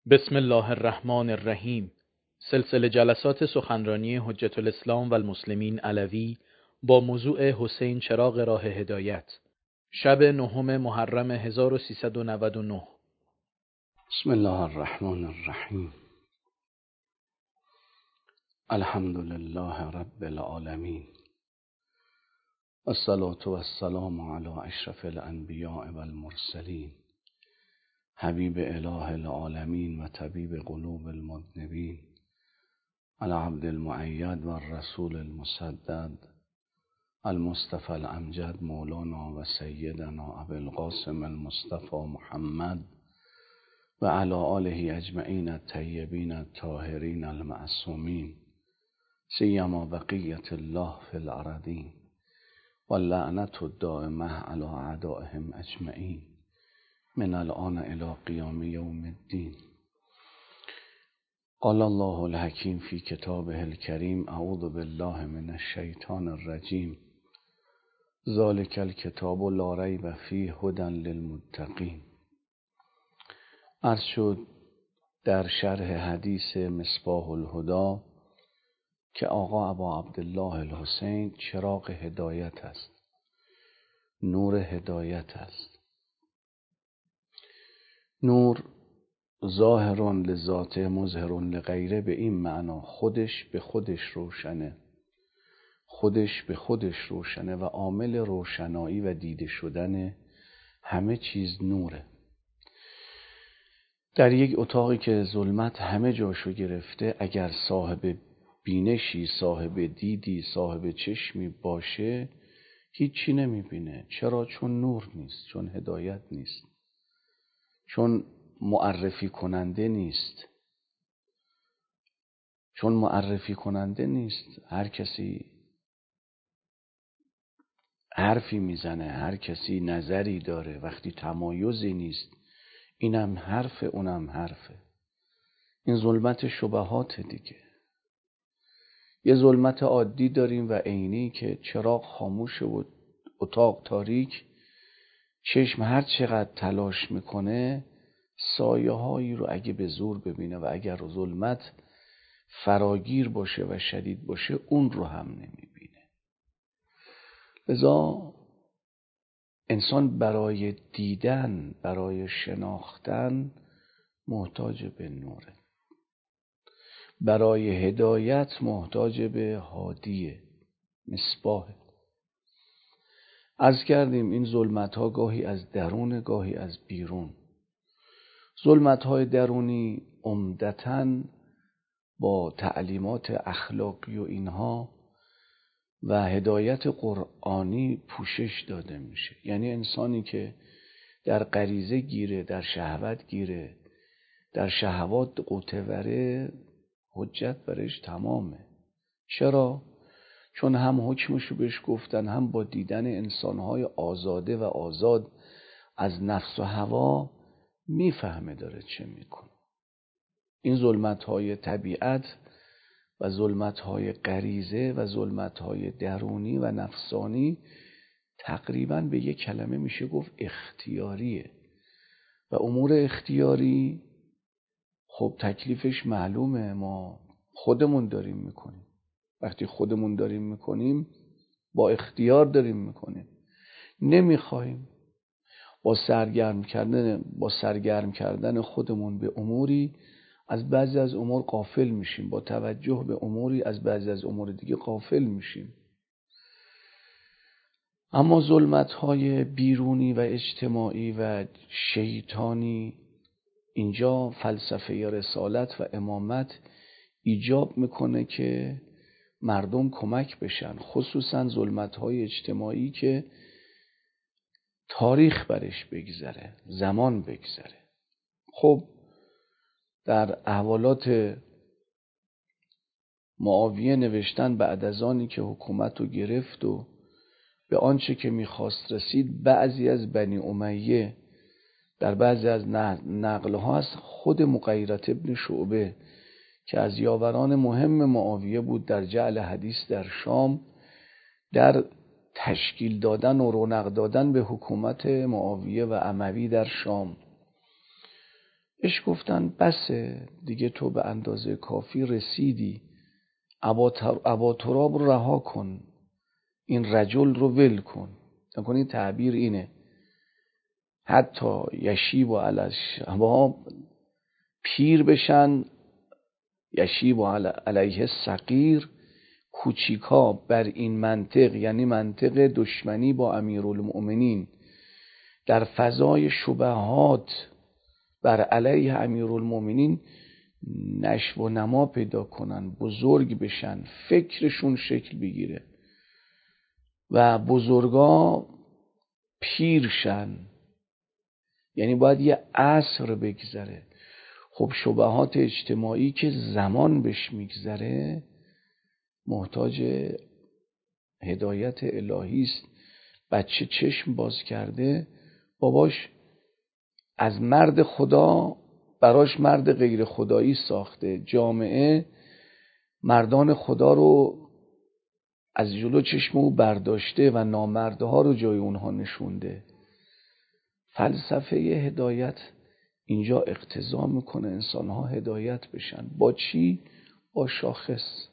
بسم الله الرحمن الرحیم. سلسله جلسات سخنرانی حجت الاسلام و المسلمین علوی با موضوع حسین چراغ راه هدایت، شب 9 محرم 1399. بسم الله الرحمن الرحیم. الحمد لله رب العالمین، الصلاة والسلام علی اشرف الانبیاء والمرسلین، حبیب اله العالمین و طبیب قلوب المذنبین، العبد المؤید و الرسول المسدد، المصطفى الامجد، مولانا و سیدنا ابی القاسم المصطفى محمد و علی آله اجمعین الطیبین الطاهرین المعصومین، سیما بقیة الله فی الارضین و اللعنة الدائمة علی اعدائهم اجمعین من الآن الی قیام یوم الدین. قال الله الحکیم فی کتابه الکریم: اعوذ بالله من الشیطان الرجیم. ذلک الکتاب لا ریب فیه هدی للمتقین. عرض شد در شرح حدیث مصباح الهدی که آقا ابا عبدالله الحسین چراغ هدایت است، نور هدایت است. نور ظاهر لذاته مظهر لغیره، به این معنا خودش به خودش روشنه، خودش به خودش روشنه و عامل روشنایی و دیده شدن همه چیز نوره. در یک اتاقی که ظلمت همه جاشو گرفته، اگر صاحب بینشی، صاحب دیدی، صاحب چشمی باشه هیچی نمیبینه. چرا؟ چون نور نیست، چون هدایت نیست، چون معرفی کننده نیست. چون معرفی کننده نیست، هر کسی حرفی میزنه، هر کسی نظری داره. وقتی تمایزی نیست، اینم حرفه اونم حرفه. این ظلمت شبهات دیگه. یه ظلمت عادی داریم و عینی که چراغ خاموشه و اتاق تاریک، چشم هر چقدر تلاش میکنه سایه هایی رو اگه به زور ببینه و اگر ظلمت فراگیر باشه و شدید باشه اون رو هم نمیبینه. لذا انسان برای دیدن، برای شناختن محتاج به نوره، برای هدایت محتاج به هادیه، مصباح. عرض کردیم این ظلمت ها گاهی از درون، گاهی از بیرون. ظلمت های درونی عمدتاً با تعلیمات اخلاقی و اینها و هدایت قرآنی پوشش داده میشه. یعنی انسانی که در غریزه گیره، در شهوت گیره، در شهوات قوتوره، حجت برش تمامه. چرا؟ چون هم حکمشو بهش گفتن، هم با دیدن انسانهای آزاده و آزاد از نفس و هوا میفهمه داره چه میکنه. این ظلمت‌های طبیعت و ظلمت‌های غریزه و ظلمت‌های درونی و نفسانی تقریباً به یک کلمه میشه گفت اختیاریه و امور اختیاری خب تکلیفش معلومه، ما خودمون داریم میکنیم. وقتی خودمون داریم میکنیم با اختیار داریم میکنیم. نمیخوایم با سرگرم کردن خودمون به اموری از بعضی از امور غافل میشیم، با توجه به اموری از بعضی از امور دیگه غافل میشیم. اما ظلمت‌های بیرونی و اجتماعی و شیطانی، اینجا فلسفه رسالت و امامت ایجاب میکنه که مردم کمک بشن، خصوصا ظلمت‌های اجتماعی که تاریخ برش بگذره، زمان بگذره. خب در احوالات معاویه نوشتن بعد از آنی که حکومت رو گرفت و به آنچه که میخواست رسید، بعضی از بنی امیه در بعضی از نقلها از خود مغیرة ابن شعبه که از یاوران مهم معاویه بود در جعل حدیث در شام، در تشکیل دادن و رونق دادن به حکومت معاویه و اموی در شام، اش گفتن بسه دیگه، تو به اندازه کافی رسیدی، ابا تراب رو رها کن، این رجل رو ول کن. نکنی تعبیر اینه حتی یشیب و علش پیر بشن، یشیب و علیه صغیر، کوچیکا بر این منطق، یعنی منطق دشمنی با امیرالمؤمنین، در فضای شبهات بر علیه امیرالمؤمنین نشو و نما پیدا کنن، بزرگ بشن، فکرشون شکل بگیره و بزرگا پیرشن، یعنی باید یه عصر بگذره. خب شبهات اجتماعی که زمان بهش میگذره محتاج هدایت الهی است. بچه چشم باز کرده، باباش از مرد خدا براش مرد غیر خدایی ساخته، جامعه مردان خدا رو از جلو چشم او برداشته و نامردها رو جای اونها نشونده. فلسفه هدایت اینجا اقتضا میکنه انسانها هدایت بشن. با چی؟ با شاخص.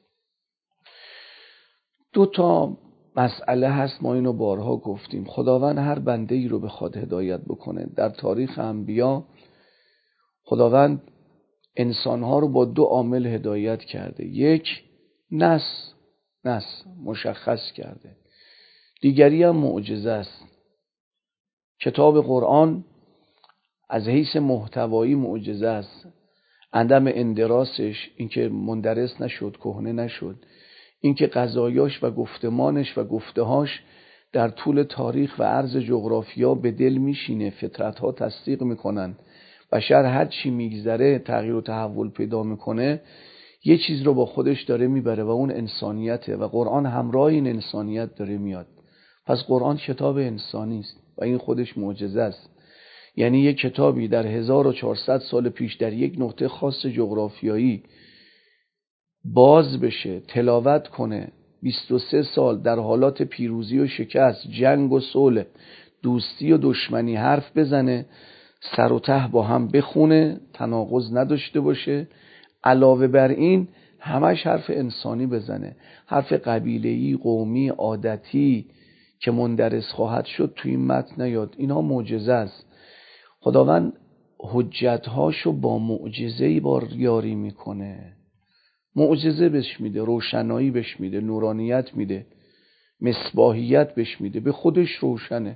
2 مسئله هست، ما اینو بارها گفتیم. خداوند هر بنده ای رو بخواد هدایت بکنه، در تاریخ انبیا خداوند انسانها رو با 2 عامل هدایت کرده. یک نص مشخص کرده، دیگری هم معجزه است. کتاب قرآن از حیث محتوایی معجزه است، عدم اندراسش، اینکه مندرس نشد، کهنه نشد، اینکه قضایاش و گفتمانش و گفتهاش در طول تاریخ و عرض جغرافیا به دل میشینه، فطرتها تصدیق میکنن، بشر هر چی میگذره تغییر و تحول پیدا میکنه، یه چیز رو با خودش داره میبره و اون انسانیته و قرآن همراه این انسانیت داره میاد. پس قرآن کتاب انسانی است و این خودش معجزه است. یعنی یک کتابی در 1400 سال پیش در یک نقطه خاص جغرافیایی باز بشه، تلاوت کنه، 23 سال در حالات پیروزی و شکست، جنگ و صلح، دوستی و دشمنی حرف بزنه، سر و ته با هم بخونه، تناقض نداشته باشه، علاوه بر این همش حرف انسانی بزنه، حرف قبیله‌ای، قومی، عادتی که مندرس خواهد شد توی این متن نیاد. اینا معجزه است. خداوند حجت‌هاشو با معجزه‌ای یاری میکنه. معجزه بهش میده، روشنایی بهش میده، نورانیت میده، مصباحیت بهش میده، به خودش روشنه.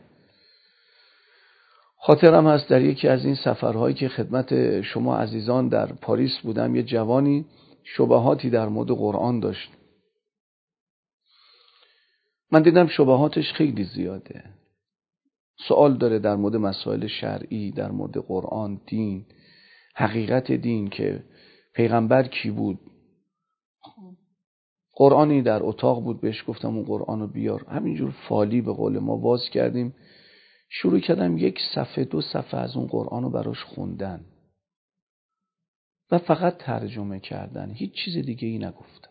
خاطرم هست در یکی از این سفرهایی که خدمت شما عزیزان در پاریس بودم، یه جوانی شبهاتی در مورد قرآن داشت. من دیدم شبهاتش خیلی زیاده، سوال داره در مورد مسائل شرعی، در مورد قرآن، دین، حقیقت دین، که پیغمبر کی بود. قرآنی در اتاق بود، بهش گفتم اون قرآنو بیار. همینجور فالی به قول ما باز کردیم، شروع کردم 1 صفحه 2 صفحه از اون قرآنو براش خوندن و فقط ترجمه کردن، هیچ چیز دیگه ای نگفتم.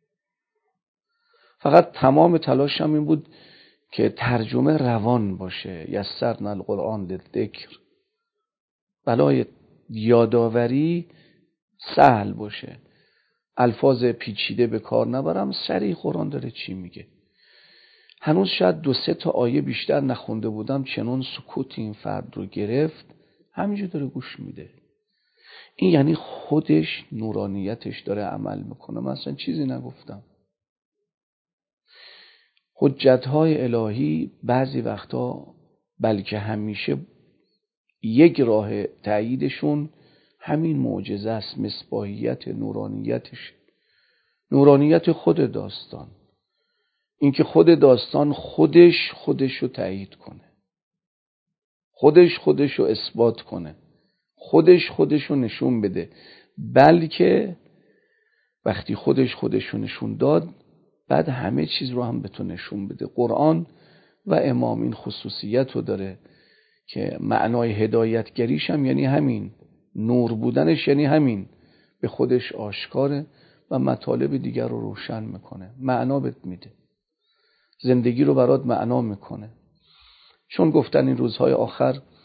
فقط تمام تلاشم این بود که ترجمه روان باشه، یسرنا القرآن للذکر، بلای یاداوری سهل باشه، الفاظ پیچیده به کار نبرم، سریع قرآن داره چی میگه. هنوز شاید 2-3 آیه بیشتر نخونده بودم، چنون سکوت این فرد رو گرفت، همینجور داره گوش میده. این یعنی خودش نورانیتش داره عمل میکنه، من اصلا چیزی نگفتم. حجتهای الهی بعضی وقتا، بلکه همیشه، یک راه تأییدشون همین معجزه است، مصباحیت نورانیتش، نورانیت خود داستان، اینکه خود داستان خودش رو تأیید کنه، خودش رو اثبات کنه، خودش رو نشون بده. بلکه وقتی خودش رو نشون داد، بعد همه چیز رو هم به تو نشون بده. قرآن و امام این خصوصیت رو داره که معنای هدایتگریش هم یعنی همین، نور بودنش یعنی همین، به خودش آشکاره و مطالب دیگر رو روشن میکنه، معنا بهت میده، زندگی رو برات معنا میکنه. چون گفتن این روزهای آخر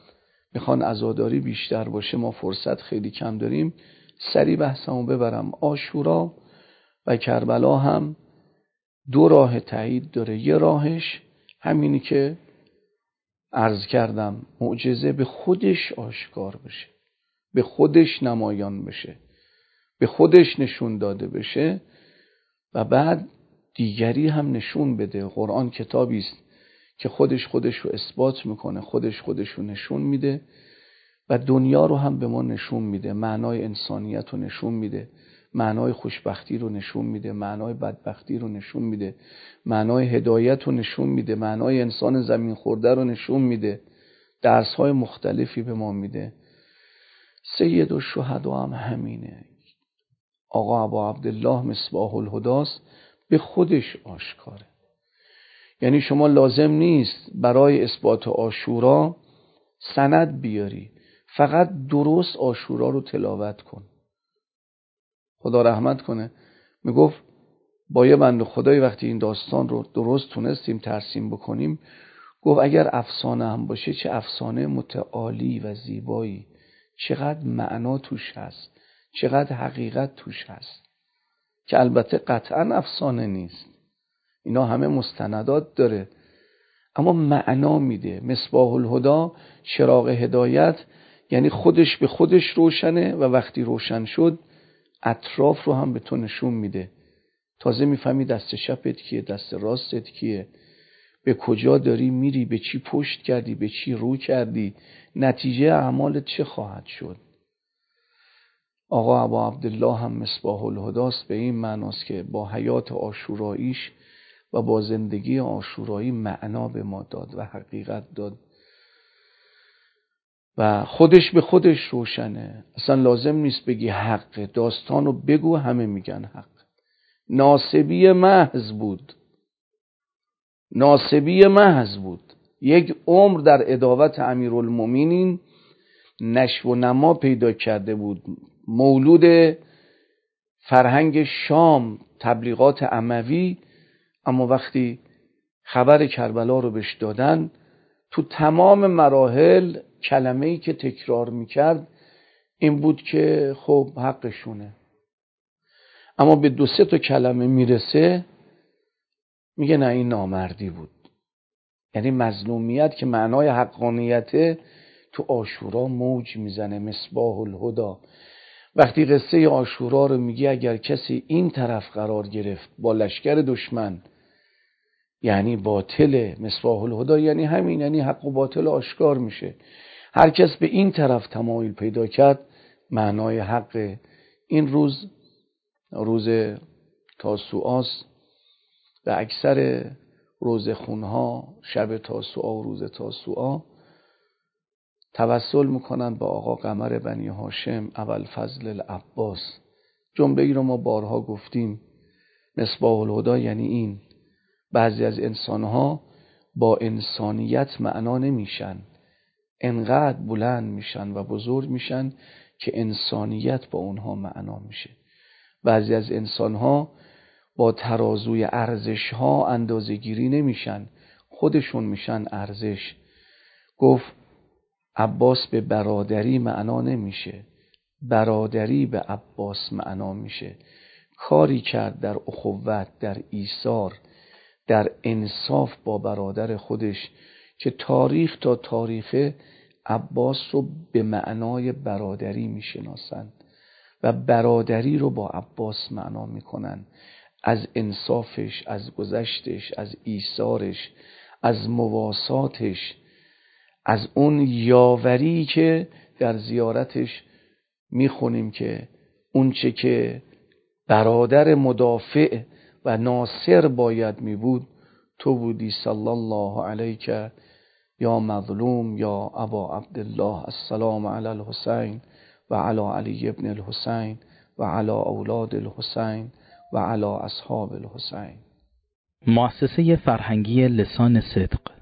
میخوان عزاداری بیشتر باشه، ما فرصت خیلی کم داریم، سریع بحثمو ببرم. عاشورا و کربلا هم دو راه تایید داره. یه راهش همینی که عرض کردم، معجزه به خودش آشکار بشه، به خودش نمایان بشه، به خودش نشون داده بشه و بعد دیگری هم نشون بده. قرآن کتابی است که خودش رو اثبات میکنه، خودش رو نشون میده و دنیا رو هم به ما نشون میده، معنای انسانیت رو نشون میده، معنای خوشبختی رو نشون میده، معنای بدبختی رو نشون میده، معنای هدایت رو نشون میده، معنای انسان زمین خورده رو نشون میده، درس‌های مختلفی به ما میده. سید الشهدا هم همینه. آقا ابا عبدالله مصباح الهداست، به خودش آشکاره. یعنی شما لازم نیست برای اثبات عاشورا سند بیاری، فقط درست عاشورا رو تلاوت کن. خدا رحمت کنه، میگفت با یه بنده خدایی وقتی این داستان رو درست تونستیم ترسیم بکنیم، گفت اگر افسانه هم باشه چه افسانه متعالی و زیبایی، چقدر معنا توش هست، چقدر حقیقت توش هست، که البته قطعا افسانه نیست، اینا همه مستندات داره، اما معنا میده. مصباح الهدا، چراغ هدایت، یعنی خودش به خودش روشنه و وقتی روشن شد اطراف رو هم به تو نشون میده. تازه میفهمی دست چپت کیه، دست راستت کیه، به کجا داری میری، به چی پشت کردی، به چی رو کردی، نتیجه اعمالت چه خواهد شد. آقا ابا عبدالله هم مصباح الهداست، به این معناست که با حیات عاشوراییش و با زندگی عاشورایی معنا به ما داد و حقیقت داد و خودش به خودش روشنه. اصلا لازم نیست بگی حق، داستان رو بگو همه میگن حق. ناسبی محض بود، ناسبی محض بود. یک عمر در عداوت امیرالمومنین نشو و نما پیدا کرده بود، مولود فرهنگ شام، تبلیغات اموی، اما وقتی خبر کربلا رو بهش دادن، تو تمام مراحل کلمه‌ای که تکرار میکرد این بود که خب حقشونه، اما به 2-3 تا کلمه میرسه میگه نه این نامردی بود. یعنی مظلومیت که معنای حقانیت تو عاشورا موج میزنه. مصباح الهدا وقتی قصه عاشورا رو میگی، اگر کسی این طرف قرار گرفت با لشکر دشمن، یعنی باطل. مصباح الهدا یعنی همین، یعنی حق و باطل آشکار میشه. هر کس به این طرف تمایل پیدا کرد معنای حق. این روز تاسوعاست و اکثر روزخونها شب تاسوعا و روز تاسوعا توسل میکنن به آقا قمر بنی هاشم ابوالفضل العباس. جمله ای رو ما بارها گفتیم، مصباح الهدا یعنی این. بعضی از انسانها با انسانیت معنا نمیشن، انقدر بلند میشن و بزرگ میشن که انسانیت با اونها معنا میشه. بعضی از انسانها با ترازوی ارزش ها اندازه گیری نمیشن، خودشون میشن ارزش. گفت عباس به برادری معنا نمیشه، برادری به عباس معنا میشه. کاری کرد در اخوت، در ایثار، در انصاف با برادر خودش که تاریخ تا تاریخ عباس رو به معنای برادری میشناسند و برادری رو با عباس معنا میکنن. از انصافش، از گذشتش، از ایثارش، از مواساتش، از اون یاوری که در زیارتش میخونیم که اون چه که برادر مدافع و ناصر باید میبود تو بودی، صلی الله علیک یا مظلوم یا ابا عبدالله، السلام علی الحسین و علی علی ابن الحسین و علی اولاد الحسین و علی اصحاب الحسین. مؤسسه فرهنگی لسان صدق